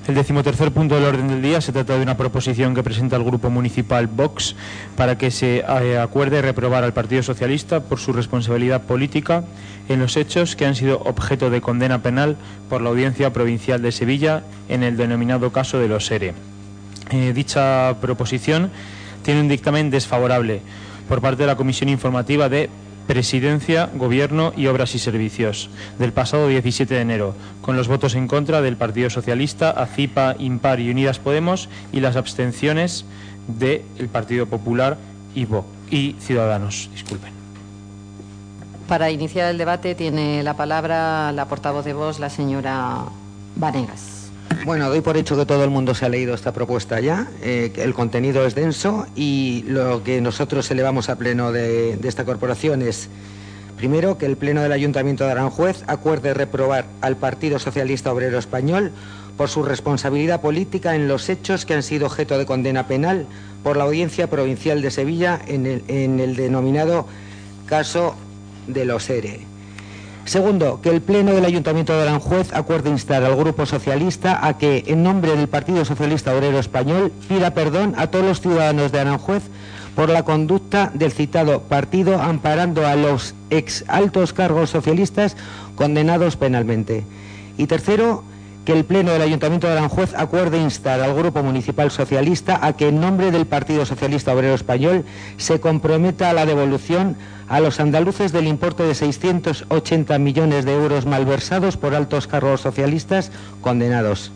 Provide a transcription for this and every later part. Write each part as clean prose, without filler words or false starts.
El 13º punto del orden del día se trata de una proposición que presenta el Grupo Municipal Vox para que se acuerde reprobar al Partido Socialista por su responsabilidad política en los hechos que han sido objeto de condena penal por la Audiencia Provincial de Sevilla en el denominado caso de los ERE. Dicha proposición tiene un dictamen desfavorable por parte de la Comisión Informativa de Presidencia, Gobierno y Obras y Servicios del pasado 17 de enero, con los votos en contra del Partido Socialista, ACIPA, Impar y Unidas Podemos y las abstenciones del Partido Popular y Ciudadanos. Disculpen. Para iniciar el debate tiene la palabra la portavoz de Vox, la señora Vanegas. Bueno, doy por hecho que todo el mundo se ha leído esta propuesta ya, el contenido es denso y lo que nosotros elevamos a pleno de esta corporación es, primero, que el pleno del Ayuntamiento de Aranjuez acuerde reprobar al Partido Socialista Obrero Español por su responsabilidad política en los hechos que han sido objeto de condena penal por la Audiencia Provincial de Sevilla en el denominado caso de los ERE. Segundo, que el Pleno del Ayuntamiento de Aranjuez acuerde instar al Grupo Socialista a que, en nombre del Partido Socialista Obrero Español, pida perdón a todos los ciudadanos de Aranjuez por la conducta del citado partido, amparando a los ex altos cargos socialistas condenados penalmente. Y tercero, que el Pleno del Ayuntamiento de Aranjuez acuerde instar al Grupo Municipal Socialista a que, en nombre del Partido Socialista Obrero Español, se comprometa a la devolución a los andaluces del importe de 680 millones de euros malversados por altos cargos socialistas condenados.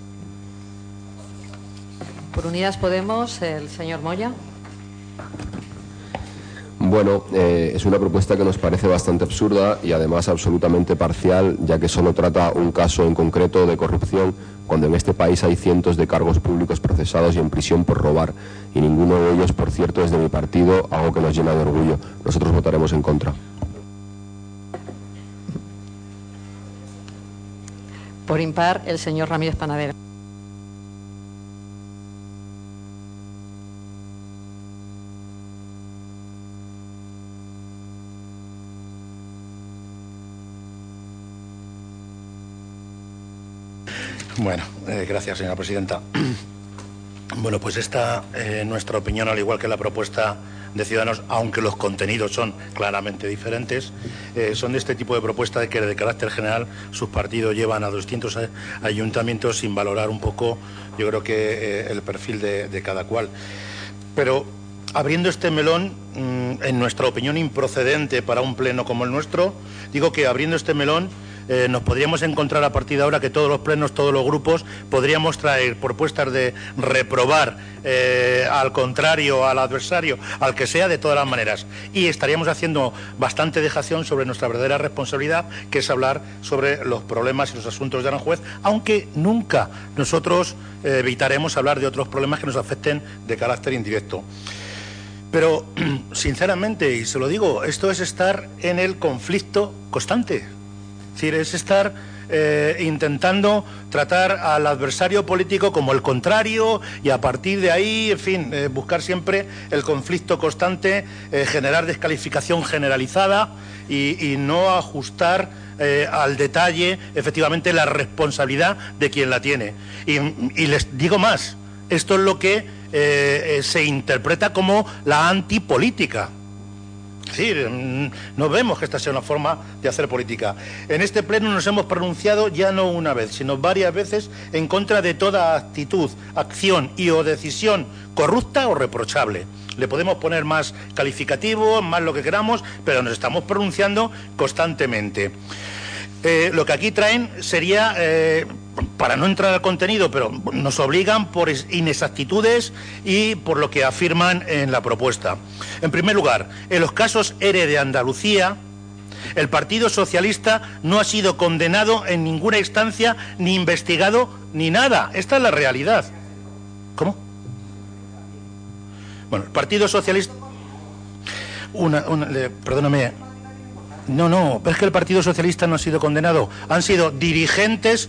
Por Unidas Podemos, el señor Moya. Bueno, es una propuesta que nos parece bastante absurda y además absolutamente parcial, ya que solo trata un caso en concreto de corrupción, cuando en este país hay cientos de cargos públicos procesados y en prisión por robar, y ninguno de ellos, por cierto, es de mi partido, algo que nos llena de orgullo. Nosotros votaremos en contra. Por Impar, el señor Ramírez Panadera. Bueno, gracias, señora presidenta. Bueno, pues esta, nuestra opinión, al igual que la propuesta de Ciudadanos, aunque los contenidos son claramente diferentes, son de este tipo de propuestas que de carácter general sus partidos llevan a 200 ayuntamientos sin valorar un poco, yo creo que el perfil de cada cual. Pero abriendo este melón, en nuestra opinión improcedente para un pleno como el nuestro, digo que abriendo este melón nos podríamos encontrar a partir de ahora que todos los plenos, todos los grupos, podríamos traer propuestas de reprobar al contrario, al adversario, al que sea, de todas las maneras. Y estaríamos haciendo bastante dejación sobre nuestra verdadera responsabilidad, que es hablar sobre los problemas y los asuntos de Aranjuez, aunque nunca nosotros evitaremos hablar de otros problemas que nos afecten de carácter indirecto. Pero, sinceramente, y se lo digo, esto es estar en el conflicto constante. Es decir, es estar intentando tratar al adversario político como el contrario y a partir de ahí, en fin, buscar siempre el conflicto constante, generar descalificación generalizada y no ajustar al detalle, efectivamente, la responsabilidad de quien la tiene. Y les digo más, esto es lo que se interpreta como la antipolítica. Es decir, no vemos que esta sea una forma de hacer política. En este pleno nos hemos pronunciado ya no una vez, sino varias veces en contra de toda actitud, acción y o decisión corrupta o reprochable. Le podemos poner más calificativo, más lo que queramos, pero nos estamos pronunciando constantemente. Lo que aquí traen sería, para no entrar al contenido, pero nos obligan por inexactitudes y por lo que afirman en la propuesta. En primer lugar, en los casos ERE de Andalucía, el Partido Socialista no ha sido condenado en ninguna instancia, ni investigado, ni nada. Esta es la realidad. ¿Cómo? Bueno, el Partido Socialista... Perdóname... No, es que el Partido Socialista no ha sido condenado. Han sido dirigentes...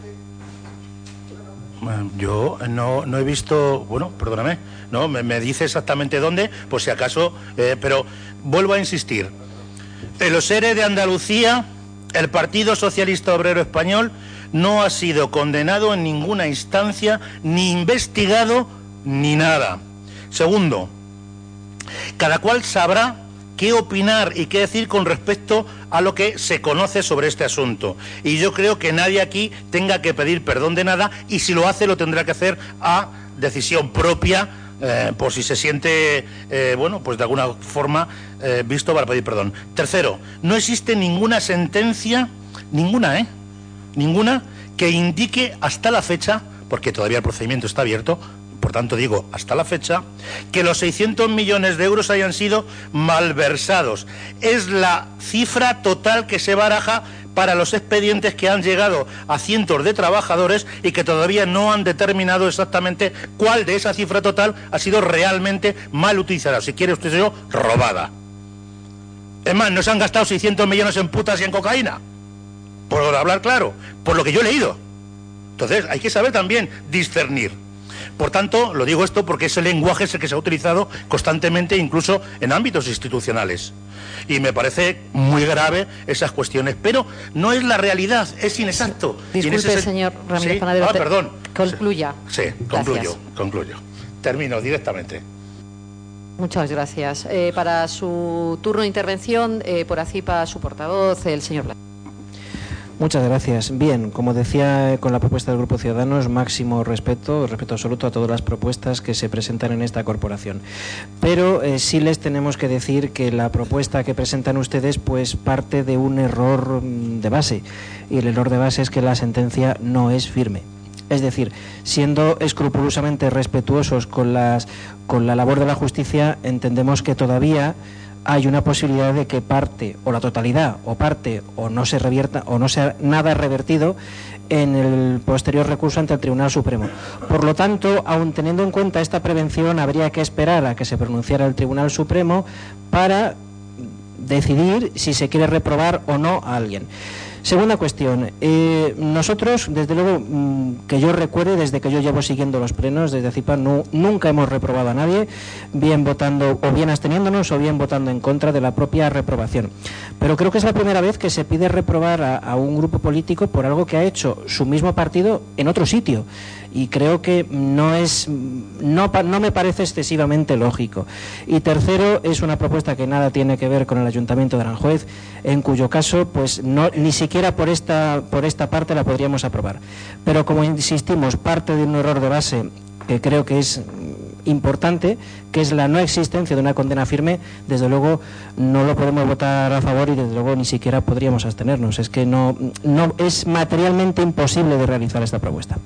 Yo no he visto... Bueno, perdóname. No, me dice exactamente dónde, por si acaso... pero vuelvo a insistir. En los ERE de Andalucía, el Partido Socialista Obrero Español no ha sido condenado en ninguna instancia, ni investigado, ni nada. Segundo, cada cual sabrá qué opinar y qué decir con respecto a lo que se conoce sobre este asunto. Y yo creo que nadie aquí tenga que pedir perdón de nada, y si lo hace lo tendrá que hacer a decisión propia, por si se siente, bueno, pues de alguna forma visto para pedir perdón. Tercero, no existe ninguna sentencia, ninguna que indique hasta la fecha, porque todavía el procedimiento está abierto, por tanto digo hasta la fecha, que los 600 millones de euros hayan sido malversados. Es la cifra total que se baraja para los expedientes que han llegado a cientos de trabajadores y que todavía no han determinado exactamente cuál de esa cifra total ha sido realmente mal utilizada, si quiere usted yo, robada. Es más, no se han gastado 600 millones en putas y en cocaína, por hablar claro, por lo que yo he leído. Entonces hay que saber también discernir. Por tanto, lo digo esto porque ese lenguaje es el que se ha utilizado constantemente, incluso en ámbitos institucionales. Y me parece muy grave esas cuestiones, pero no es la realidad, es inexacto. Disculpe, señor Ramírez ¿Sí? Panadero. Perdón. Concluya. Sí, concluyo. Termino directamente. Muchas gracias. Para su turno de intervención, por ACIPA, su portavoz, el señor Blas. Muchas gracias. Bien, como decía, con la propuesta del Grupo Ciudadanos, máximo respeto absoluto a todas las propuestas que se presentan en esta corporación. Pero sí les tenemos que decir que la propuesta que presentan ustedes pues parte de un error de base. Y el error de base es que la sentencia no es firme. Es decir, siendo escrupulosamente respetuosos con la labor de la justicia, entendemos que todavía hay una posibilidad de que parte, o la totalidad, o parte, o no se revierta, o no sea nada revertido en el posterior recurso ante el Tribunal Supremo. Por lo tanto, aun teniendo en cuenta esta prevención, habría que esperar a que se pronunciara el Tribunal Supremo para decidir si se quiere reprobar o no a alguien. Segunda cuestión, nosotros, desde luego, que yo recuerde, desde que yo llevo siguiendo los plenos, desde ACIPA, nunca hemos reprobado a nadie, bien votando o bien absteniéndonos o bien votando en contra de la propia reprobación. Pero creo que es la primera vez que se pide reprobar a un grupo político por algo que ha hecho su mismo partido en otro sitio. Y creo que no me parece excesivamente lógico. Y tercero, es una propuesta que nada tiene que ver con el Ayuntamiento de Aranjuez, en cuyo caso, pues ni siquiera por esta parte la podríamos aprobar. Pero como insistimos, parte de un error de base que creo que es importante, que es la no existencia de una condena firme, desde luego no lo podemos votar a favor y desde luego ni siquiera podríamos abstenernos. Es que no es materialmente imposible de realizar esta propuesta.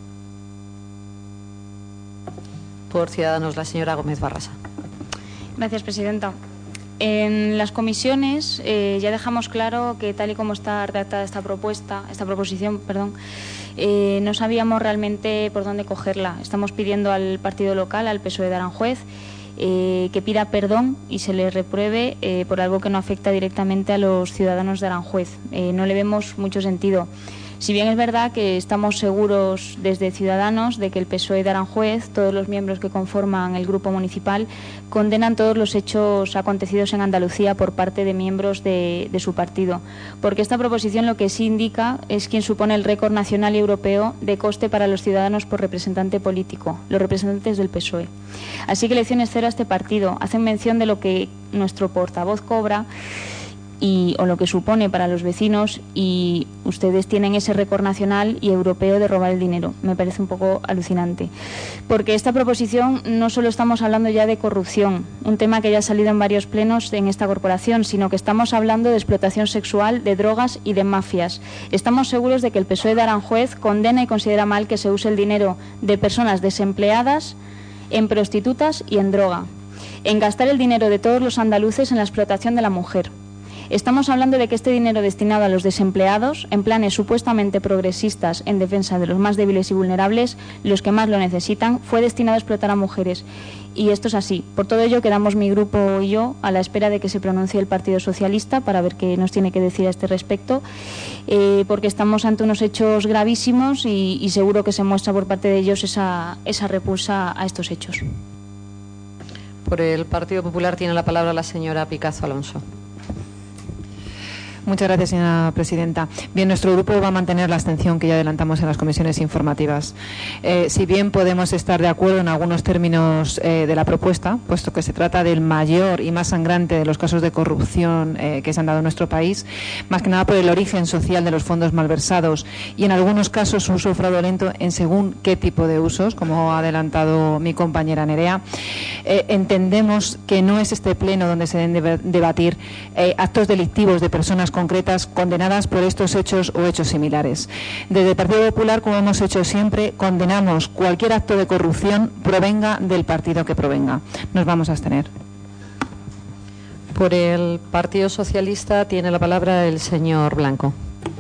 Por Ciudadanos, la señora Gómez Barrasa. Gracias, presidenta. En las comisiones ya dejamos claro que tal y como está redactada esta proposición, no sabíamos realmente por dónde cogerla. Estamos pidiendo al partido local, al PSOE de Aranjuez, que pida perdón y se le repruebe por algo que no afecta directamente a los ciudadanos de Aranjuez. No le vemos mucho sentido. Si bien es verdad que estamos seguros desde Ciudadanos de que el PSOE de Aranjuez, todos los miembros que conforman el grupo municipal, condenan todos los hechos acontecidos en Andalucía por parte de miembros de su partido. Porque esta proposición lo que sí indica es quién supone el récord nacional y europeo de coste para los ciudadanos por representante político, los representantes del PSOE. Así que lecciones cero a este partido. Hacen mención de lo que nuestro portavoz cobra o lo que supone para los vecinos, y ustedes tienen ese récord nacional y europeo de robar el dinero. Me parece un poco alucinante. Porque esta proposición no solo estamos hablando ya de corrupción, un tema que ya ha salido en varios plenos en esta corporación, sino que estamos hablando de explotación sexual, de drogas y de mafias. Estamos seguros de que el PSOE de Aranjuez condena y considera mal que se use el dinero de personas desempleadas en prostitutas y en droga, en gastar el dinero de todos los andaluces en la explotación de la mujer. Estamos hablando de que este dinero destinado a los desempleados, en planes supuestamente progresistas en defensa de los más débiles y vulnerables, los que más lo necesitan, fue destinado a explotar a mujeres. Y esto es así. Por todo ello, quedamos mi grupo y yo a la espera de que se pronuncie el Partido Socialista para ver qué nos tiene que decir a este respecto, porque estamos ante unos hechos gravísimos y seguro que se muestra por parte de ellos esa repulsa a estos hechos. Por el Partido Popular tiene la palabra la señora Picazo Alonso. Muchas gracias, señora presidenta. Bien, nuestro grupo va a mantener la abstención que ya adelantamos en las comisiones informativas. Si bien podemos estar de acuerdo en algunos términos de la propuesta, puesto que se trata del mayor y más sangrante de los casos de corrupción que se han dado en nuestro país, más que nada por el origen social de los fondos malversados y en algunos casos su uso fraudulento en según qué tipo de usos, como ha adelantado mi compañera Nerea, entendemos que no es este pleno donde se deben debatir actos delictivos de personas concretas condenadas por estos hechos o hechos similares. Desde el Partido Popular, como hemos hecho siempre, condenamos cualquier acto de corrupción, provenga del partido que provenga. Nos vamos a abstener. Por el Partido Socialista tiene la palabra el señor Blanco.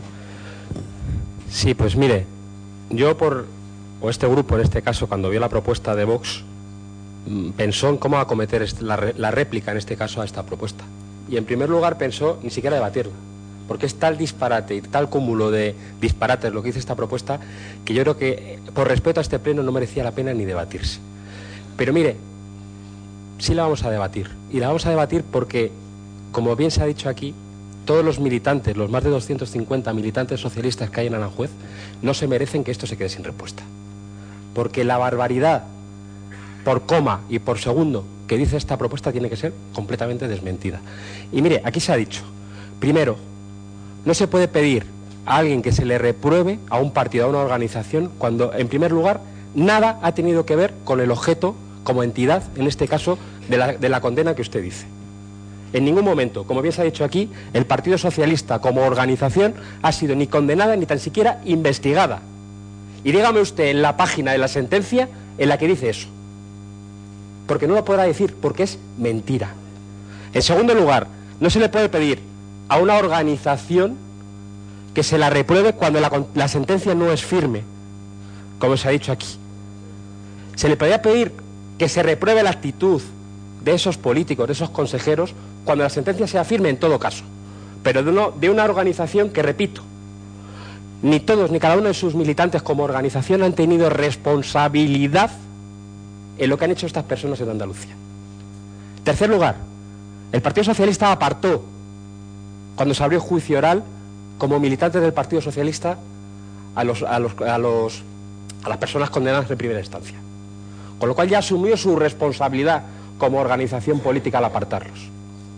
Sí, pues mire, yo este grupo en este caso, cuando vio la propuesta de Vox, pensó en cómo acometer la réplica en este caso a esta propuesta. Y en primer lugar pensó ni siquiera debatirla, porque es tal disparate y tal cúmulo de disparates lo que dice esta propuesta, que yo creo que por respeto a este pleno no merecía la pena ni debatirse. Pero mire, sí la vamos a debatir, y la vamos a debatir porque, como bien se ha dicho aquí, todos los militantes, los más de 250 militantes socialistas que hay en Aranjuez, no se merecen que esto se quede sin respuesta. Porque la barbaridad por coma y por segundo que dice esta propuesta tiene que ser completamente desmentida. Y mire, aquí se ha dicho, primero, no se puede pedir a alguien que se le repruebe a un partido, a una organización, cuando, en primer lugar, nada ha tenido que ver con el objeto como entidad, en este caso, de la condena que usted dice. En ningún momento, como bien se ha dicho aquí, el Partido Socialista como organización ha sido ni condenada ni tan siquiera investigada. Y dígame usted en la página de la sentencia en la que dice eso. Porque no lo podrá decir, porque es mentira. En segundo lugar, no se le puede pedir a una organización que se la repruebe cuando la sentencia no es firme, como se ha dicho aquí. Se le podría pedir que se repruebe la actitud de esos políticos, de esos consejeros, cuando la sentencia sea firme en todo caso, pero de una organización que, repito, ni todos ni cada uno de sus militantes como organización han tenido responsabilidad en lo que han hecho estas personas en Andalucía. En tercer lugar, el Partido Socialista apartó, cuando se abrió juicio oral, como militantes del Partido Socialista a las personas condenadas en primera instancia. Con lo cual ya asumió su responsabilidad como organización política al apartarlos.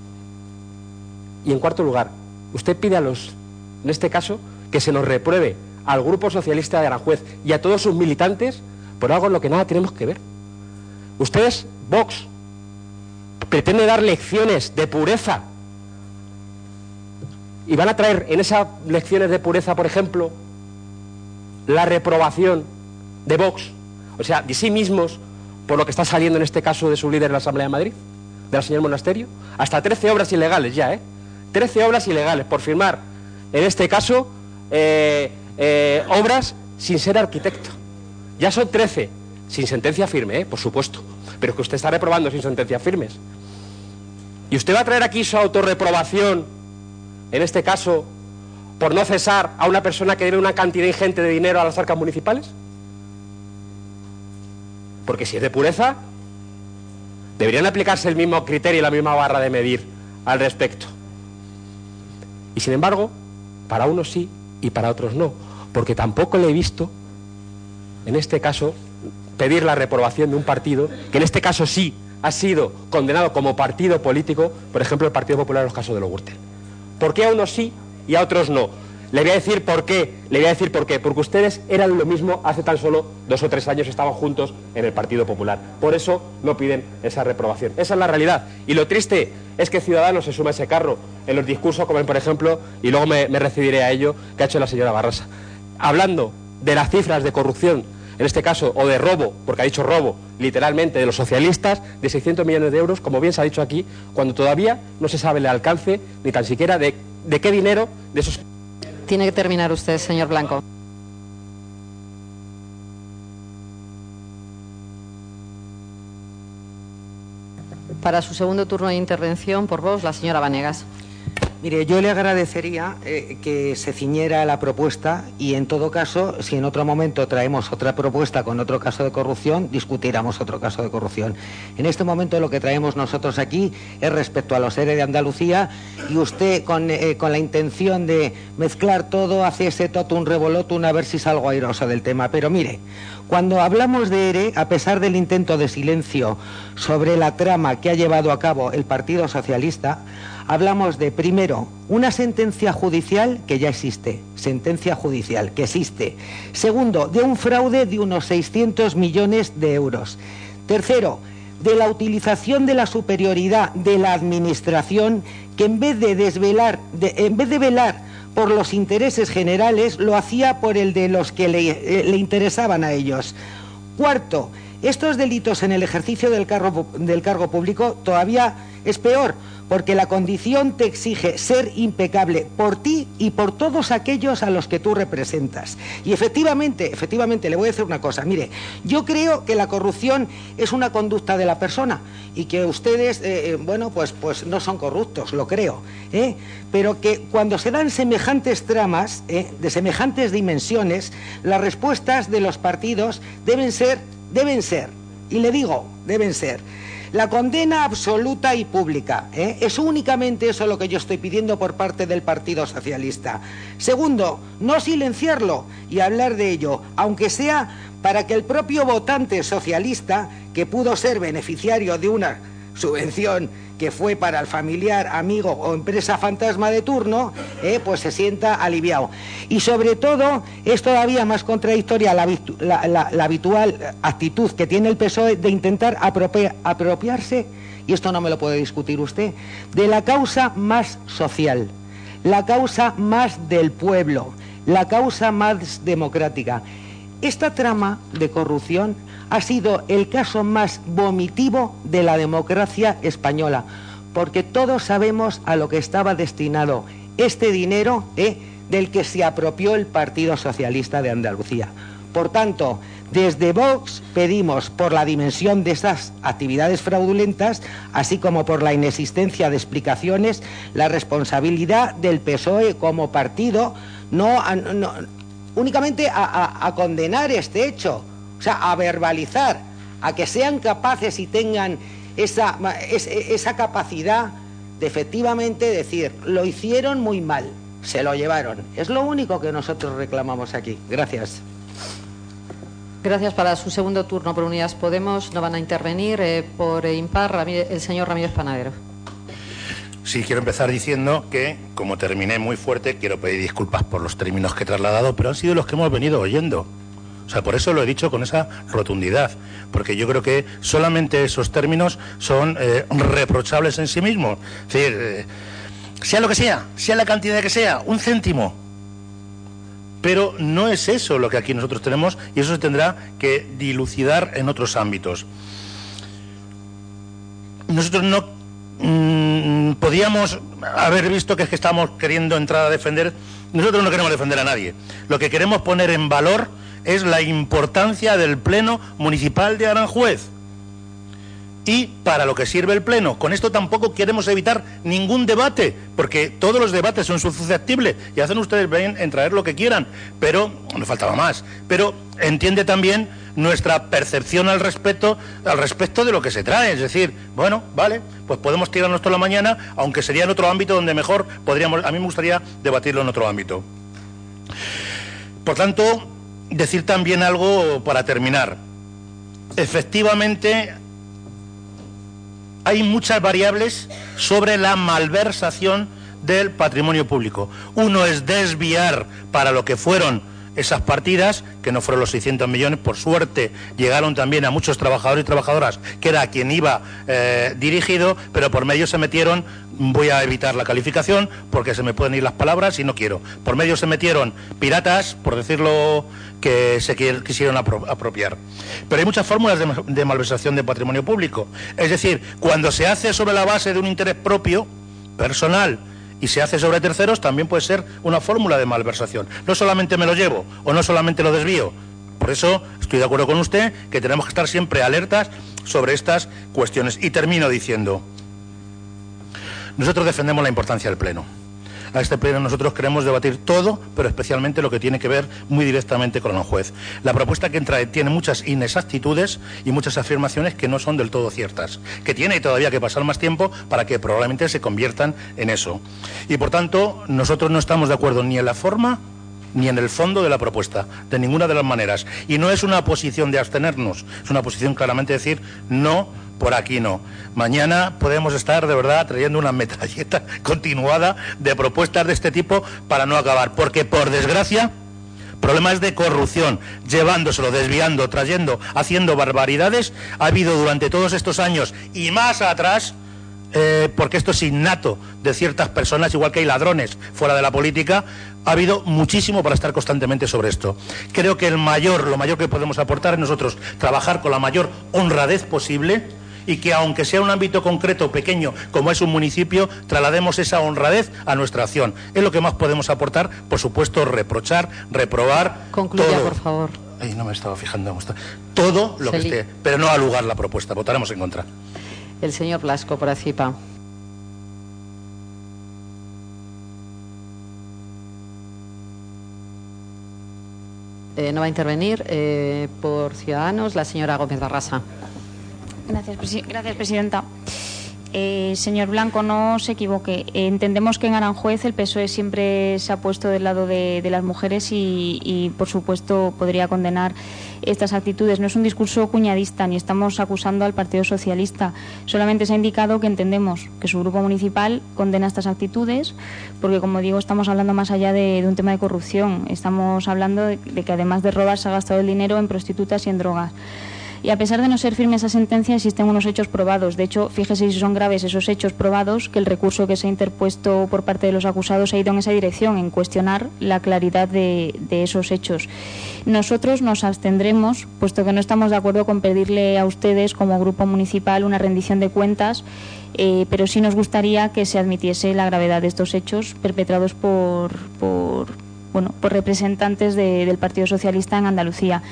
Y en cuarto lugar, usted pide en este caso, que se nos repruebe al Grupo Socialista de Aranjuez y a todos sus militantes por algo en lo que nada tenemos que ver. Ustedes, Vox, pretende dar lecciones de pureza y van a traer en esas lecciones de pureza, por ejemplo, la reprobación de Vox, o sea, de sí mismos, por lo que está saliendo en este caso de su líder en la Asamblea de Madrid, de la señora Monasterio, hasta 13 obras ilegales ya, 13 obras ilegales por firmar, en este caso, obras sin ser arquitecto. Ya son 13, sin sentencia firme, por supuesto, pero que usted está reprobando sin sentencias firmes. ¿Y usted va a traer aquí su autorreprobación, en este caso, por no cesar a una persona que debe una cantidad ingente de dinero a las arcas municipales? Porque si es de pureza, deberían aplicarse el mismo criterio y la misma barra de medir al respecto. Y sin embargo, para unos sí y para otros no, porque tampoco le he visto, en este caso, pedir la reprobación de un partido, que en este caso sí ha sido condenado como partido político, por ejemplo, el Partido Popular en los casos de los Gürtel. ¿Por qué a unos sí y a otros no? Le voy a decir por qué, porque ustedes eran lo mismo hace tan solo 2 o 3 años, estaban juntos en el Partido Popular. Por eso no piden esa reprobación. Esa es la realidad. Y lo triste es que Ciudadanos se suma a ese carro en los discursos, como por ejemplo, y luego me referiré a ello, que ha hecho la señora Barrasa. Hablando de las cifras de corrupción, en este caso, o de robo, porque ha dicho robo, literalmente, de los socialistas, de 600 millones de euros, como bien se ha dicho aquí, cuando todavía no se sabe el alcance, ni tan siquiera de qué dinero de esos... Tiene que terminar usted, señor Blanco. Para su segundo turno de intervención, por Vox, la señora Vanegas. Mire, yo le agradecería que se ciñera a la propuesta y, en todo caso, si en otro momento traemos otra propuesta con otro caso de corrupción, discutiéramos otro caso de corrupción. En este momento lo que traemos nosotros aquí es respecto a los ERE de Andalucía, y usted, con la intención de mezclar todo, hace ese totum revolutum a ver si salgo airoso del tema. Pero mire, cuando hablamos de ERE, a pesar del intento de silencio sobre la trama que ha llevado a cabo el Partido Socialista, hablamos de, primero, una sentencia judicial que ya existe, sentencia judicial que existe. Segundo, de un fraude de unos 600 millones de euros. Tercero, de la utilización de la superioridad de la Administración, que en vez de velar por los intereses generales, lo hacía por el de los que le interesaban a ellos. Cuarto, estos delitos en el ejercicio del cargo público todavía es peor, porque la condición te exige ser impecable por ti y por todos aquellos a los que tú representas. Y efectivamente, le voy a decir una cosa. Mire, yo creo que la corrupción es una conducta de la persona y que ustedes, pues no son corruptos, lo creo, pero que cuando se dan semejantes tramas, de semejantes dimensiones, las respuestas de los partidos deben ser, y le digo, deben ser la condena absoluta y pública. Es únicamente eso lo que yo estoy pidiendo por parte del Partido Socialista. Segundo, no silenciarlo y hablar de ello, aunque sea para que el propio votante socialista, que pudo ser beneficiario de una subvención que fue para el familiar, amigo o empresa fantasma de turno, pues se sienta aliviado. Y sobre todo, es todavía más contradictoria la habitual actitud que tiene el PSOE de intentar apropiarse, y esto no me lo puede discutir usted, de la causa más social, la causa más del pueblo, la causa más democrática. Esta trama de corrupción ha sido el caso más vomitivo de la democracia española, porque todos sabemos a lo que estaba destinado este dinero del que se apropió el Partido Socialista de Andalucía. Por tanto, desde Vox pedimos, por la dimensión de esas actividades fraudulentas, así como por la inexistencia de explicaciones, la responsabilidad del PSOE como partido, únicamente a condenar este hecho, o sea, a verbalizar, a que sean capaces y tengan esa capacidad de efectivamente decir, lo hicieron muy mal, se lo llevaron. Es lo único que nosotros reclamamos aquí. Gracias. Gracias. Para su segundo turno por Unidas Podemos no van a intervenir. Por impar, el señor Ramírez Panadero. Sí, quiero empezar diciendo que, como terminé muy fuerte, quiero pedir disculpas por los términos que he trasladado, pero han sido los que hemos venido oyendo. O sea, por eso lo he dicho con esa rotundidad, porque yo creo que solamente esos términos son reprochables en sí mismos. Es decir, sea lo que sea la cantidad que sea, un céntimo. Pero no es eso lo que aquí nosotros tenemos, y eso se tendrá que dilucidar en otros ámbitos. Nosotros no podíamos haber visto que es que estamos queriendo entrar a defender. Nosotros no queremos defender a nadie. Lo que queremos poner en valor es la importancia del Pleno Municipal de Aranjuez y para lo que sirve el Pleno. Con esto tampoco queremos evitar ningún debate, porque todos los debates son susceptibles y hacen ustedes bien en traer lo que quieran, pero nos faltaba más. Pero entiende también nuestra percepción al respecto de lo que se trae. Es decir, bueno, vale, pues podemos tirarnos toda la mañana, aunque sería en otro ámbito donde mejor podríamos. A mí me gustaría debatirlo en otro ámbito. Por tanto, decir también algo para terminar. Efectivamente, hay muchas variables sobre la malversación del patrimonio público. Uno es desviar para lo que fueron esas partidas, que no fueron los 600 millones, por suerte llegaron también a muchos trabajadores y trabajadoras, que era a quien iba dirigido, pero por medio se metieron, voy a evitar la calificación porque se me pueden ir las palabras y no quiero, por medio se metieron piratas, por decirlo, que se quisieron apropiar. Pero hay muchas fórmulas de malversación de patrimonio público. Es decir, cuando se hace sobre la base de un interés propio, personal, y se hace sobre terceros, también puede ser una fórmula de malversación. No solamente me lo llevo o no solamente lo desvío. Por eso estoy de acuerdo con usted que tenemos que estar siempre alertas sobre estas cuestiones. Y termino diciendo, nosotros defendemos la importancia del Pleno. a este pleno nosotros queremos debatir todo, pero especialmente lo que tiene que ver muy directamente con Aranjuez. La propuesta que entra tiene muchas inexactitudes y muchas afirmaciones que no son del todo ciertas, que tiene todavía que pasar más tiempo para que probablemente se conviertan en eso. Y por tanto, nosotros no estamos de acuerdo ni en la forma ni en el fondo de la propuesta, de ninguna de las maneras. Y no es una posición de abstenernos, es una posición claramente de decir no, por aquí no. Mañana podemos estar de verdad trayendo una metralleta continuada de propuestas de este tipo para no acabar, porque por desgracia problemas de corrupción, llevándoselo, desviando, trayendo, haciendo barbaridades, ha habido durante todos estos años y más atrás. Porque esto es innato de ciertas personas, igual que hay ladrones fuera de la política, ha habido muchísimo para estar constantemente sobre esto. Creo que lo mayor que podemos aportar es nosotros trabajar con la mayor honradez posible y que aunque sea un ámbito concreto, pequeño, como es un municipio, traslademos esa honradez a nuestra acción. Es lo que más podemos aportar, por supuesto, reprochar, reprobar. Concluya, todo. por favor. Ay, no me estaba fijando cómo está. Todo lo que esté, pero no alugar la propuesta. Votaremos en contra. El señor Blasco, por ACIPA. No va a intervenir. Por Ciudadanos, la señora Gómez Barrasa. Gracias, presidenta. Señor Blanco, no se equivoque. Entendemos que en Aranjuez el PSOE siempre se ha puesto del lado de las mujeres y, por supuesto, podría condenar estas actitudes. No es un discurso cuñadista ni estamos acusando al Partido Socialista. Solamente se ha indicado que entendemos que su grupo municipal condena estas actitudes porque, como digo, estamos hablando más allá de un tema de corrupción. Estamos hablando de que, además de robar, se ha gastado el dinero en prostitutas y en drogas. Y a pesar de no ser firme esa sentencia, existen unos hechos probados. De hecho, fíjese si son graves esos hechos probados, que el recurso que se ha interpuesto por parte de los acusados ha ido en esa dirección, en cuestionar la claridad de esos hechos. Nosotros nos abstendremos, puesto que no estamos de acuerdo con pedirle a ustedes, como grupo municipal, una rendición de cuentas, pero sí nos gustaría que se admitiese la gravedad de estos hechos perpetrados por representantes del Partido Socialista en Andalucía.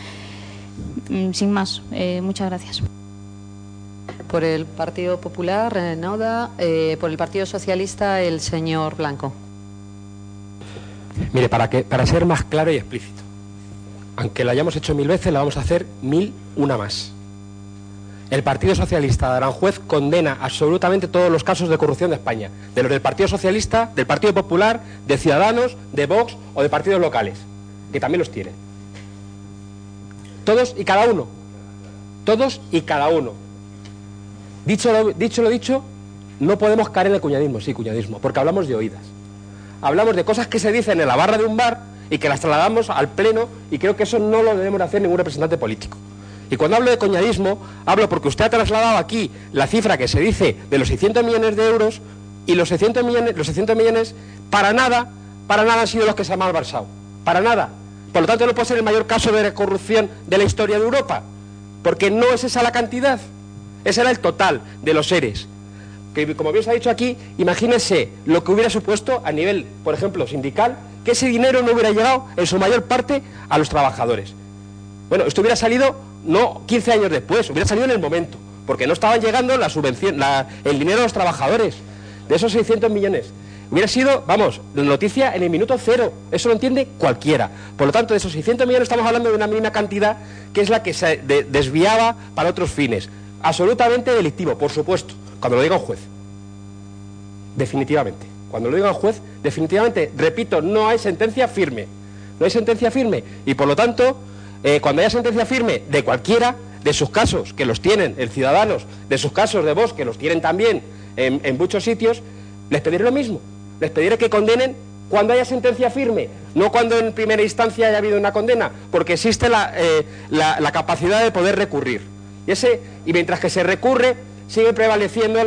Sin más, muchas gracias. Por el Partido Popular, Nauda. Por el Partido Socialista, el señor Blanco. Mire, para ser más claro y explícito, aunque lo hayamos hecho 1000 veces, la vamos a hacer 1001 más. El Partido Socialista de Aranjuez condena absolutamente todos los casos de corrupción de España, de los del Partido Socialista, del Partido Popular, de Ciudadanos, de Vox o de partidos locales, que también los tienen. Todos y cada uno. Todos y cada uno. Dicho lo dicho, no podemos caer en el cuñadismo, sí, cuñadismo, porque hablamos de oídas. Hablamos de cosas que se dicen en la barra de un bar y que las trasladamos al pleno, y creo que eso no lo debemos hacer ningún representante político. Y cuando hablo de cuñadismo, hablo porque usted ha trasladado aquí la cifra que se dice de los 600 millones de euros, y los 600 millones para nada han sido los que se han malversado. Para nada. Por lo tanto, no puede ser el mayor caso de corrupción de la historia de Europa, porque no es esa la cantidad. Ese era el total de los ERES. Que, como bien se ha dicho aquí, imagínense lo que hubiera supuesto a nivel, por ejemplo, sindical, que ese dinero no hubiera llegado en su mayor parte a los trabajadores. Bueno, esto hubiera salido no 15 años después, hubiera salido en el momento, porque no estaban llegando la subvención, el dinero a los trabajadores. De esos 600 millones. Hubiera sido, vamos, noticia en el minuto cero. Eso lo entiende cualquiera. Por lo tanto, de esos 600 millones estamos hablando de una mínima cantidad que es la que se desviaba para otros fines. Absolutamente delictivo, por supuesto, cuando lo diga un juez. Definitivamente. Cuando lo diga un juez, definitivamente, repito, no hay sentencia firme. No hay sentencia firme. Y por lo tanto, cuando haya sentencia firme de cualquiera, de sus casos, que los tienen el Ciudadanos, de sus casos de Vox, que los tienen también en muchos sitios, les pediré lo mismo. Les pediré que condenen cuando haya sentencia firme, no cuando en primera instancia haya habido una condena, porque existe la capacidad de poder recurrir. Y mientras que se recurre, sigue prevaleciendo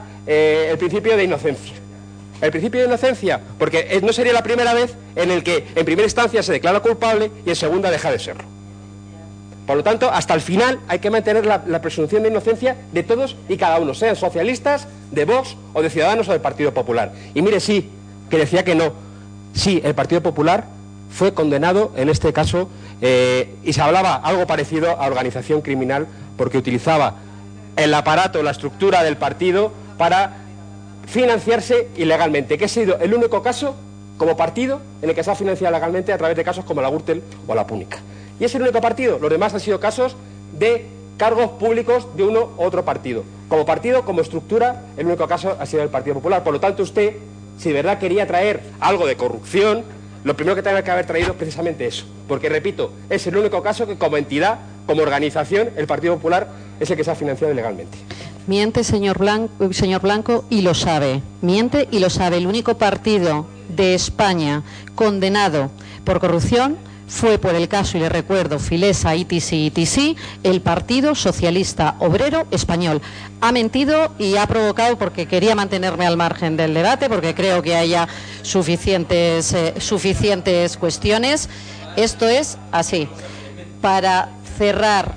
el principio de inocencia. El principio de inocencia, porque no sería la primera vez en el que en primera instancia se declara culpable y en segunda deja de serlo. Por lo tanto, hasta el final hay que mantener la presunción de inocencia de todos y cada uno, sean socialistas, de Vox o de Ciudadanos o del Partido Popular. Y mire, sí, que decía que no. Sí, el Partido Popular fue condenado en este caso y se hablaba algo parecido a organización criminal porque utilizaba el aparato, la estructura del partido para financiarse ilegalmente, que ha sido el único caso como partido en el que se ha financiado legalmente a través de casos como la Gürtel o la Púnica. Y es el único partido. Los demás han sido casos de cargos públicos de uno u otro partido. Como partido, como estructura, el único caso ha sido el Partido Popular. Por lo tanto, usted, si de verdad quería traer algo de corrupción, lo primero que tenía que haber traído es precisamente eso. Porque, repito, es el único caso que como entidad, como organización, el Partido Popular es el que se ha financiado ilegalmente. Miente, señor Blanco, y lo sabe. Miente y lo sabe. El único partido de España condenado por corrupción fue, por el caso, y le recuerdo, Filesa, etc., el Partido Socialista Obrero Español. Ha mentido y ha provocado, porque quería mantenerme al margen del debate, porque creo que haya suficientes cuestiones. Esto es así. Para cerrar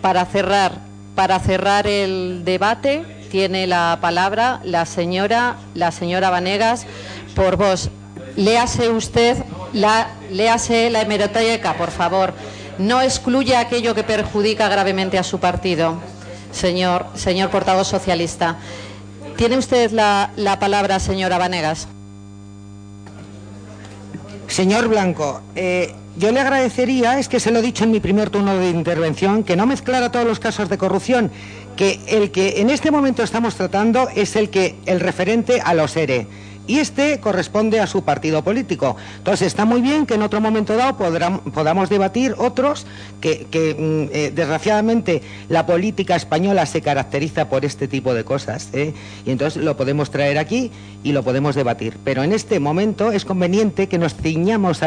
el debate, tiene la palabra la señora Vanegas por voz. Léase usted léase la hemeroteca, por favor. No excluya aquello que perjudica gravemente a su partido, señor portavoz socialista. ¿Tiene usted la palabra, señora Vanegas? Señor Blanco, yo le agradecería, es que se lo he dicho en mi primer turno de intervención, que no mezclara todos los casos de corrupción, que el que en este momento estamos tratando es el referente a los ERE. Y este corresponde a su partido político. Entonces está muy bien que en otro momento dado podamos debatir otros que desgraciadamente la política española se caracteriza por este tipo de cosas, y entonces lo podemos traer aquí y lo podemos debatir. Pero en este momento es conveniente que nos ciñamos a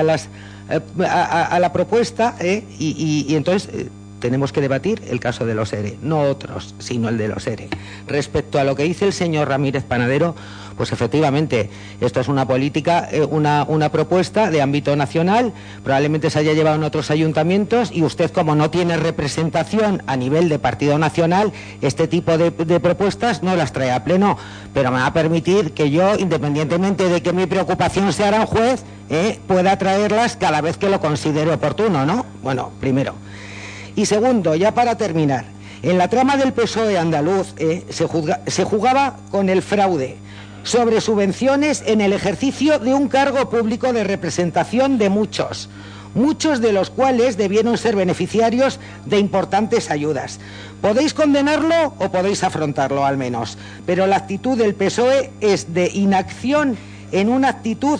la propuesta, y entonces tenemos que debatir el caso de los ERE, no otros, sino el de los ERE. Respecto a lo que dice el señor Ramírez Panadero, pues efectivamente, esto es una política, una propuesta de ámbito nacional, probablemente se haya llevado en otros ayuntamientos, y usted, como no tiene representación a nivel de partido nacional, este tipo de propuestas no las trae a pleno, pero me va a permitir que yo, independientemente de que mi preocupación sea Aranjuez, pueda traerlas cada vez que lo considere oportuno, ¿no? Bueno, primero. Y segundo, ya para terminar, en la trama del PSOE andaluz se jugaba con el fraude sobre subvenciones en el ejercicio de un cargo público de representación de muchos de los cuales debieron ser beneficiarios de importantes ayudas. Podéis condenarlo o podéis afrontarlo al menos, pero la actitud del PSOE es de inacción en una actitud,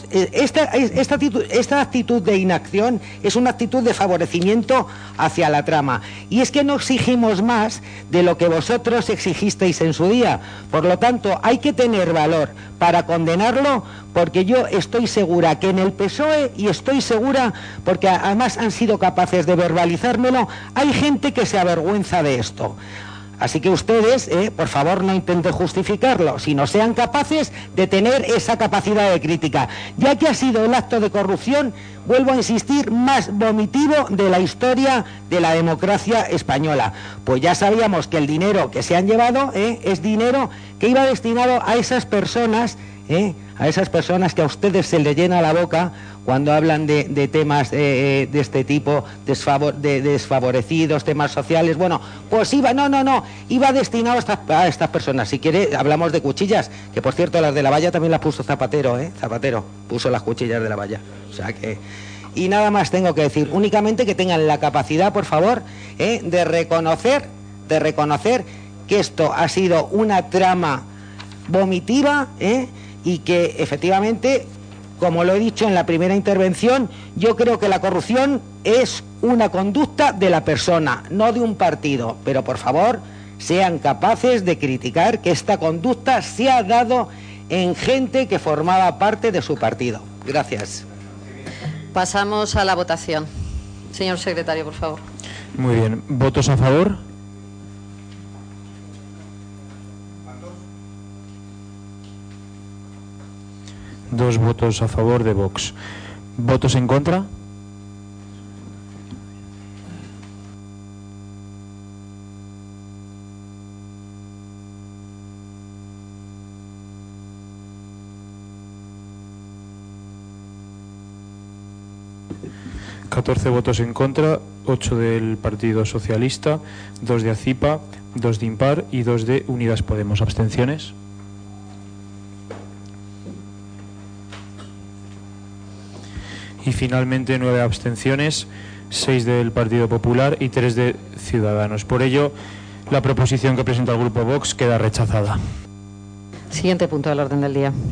esta actitud de inacción es una actitud de favorecimiento hacia la trama, y es que no exigimos más de lo que vosotros exigisteis en su día. Por lo tanto, hay que tener valor para condenarlo, porque yo estoy segura que en el PSOE, y estoy segura porque además han sido capaces de verbalizármelo, hay gente que se avergüenza de esto. Así que ustedes, por favor, no intenten justificarlo, sino sean capaces de tener esa capacidad de crítica, ya que ha sido el acto de corrupción, vuelvo a insistir, más vomitivo de la historia de la democracia española. Pues ya sabíamos que el dinero que se han llevado es dinero que iba destinado a esas personas, que a ustedes se les llena la boca cuando hablan de temas de este tipo, de desfavorecidos, temas sociales. Bueno, pues iba destinado a estas personas. Si quiere, hablamos de cuchillas, que por cierto las de la valla también las puso Zapatero, Zapatero puso las cuchillas de la valla. O sea que... Y nada más tengo que decir, únicamente que tengan la capacidad, por favor, de reconocer que esto ha sido una trama vomitiva, y que efectivamente, como lo he dicho en la primera intervención, yo creo que la corrupción es una conducta de la persona, no de un partido. Pero por favor, sean capaces de criticar que esta conducta se ha dado en gente que formaba parte de su partido. Gracias. Pasamos a la votación. Señor secretario, por favor. Muy bien. ¿Votos a favor? Dos votos a favor de Vox. ¿Votos en contra? ...14 votos en contra, 8 del Partido Socialista, 2 de ACIPA, 2 de Impar y 2 de Unidas Podemos. ¿Abstenciones? Y finalmente 9 abstenciones, 6 del Partido Popular y 3 de Ciudadanos. Por ello, la proposición que presenta el Grupo Vox queda rechazada. Siguiente punto del orden del día.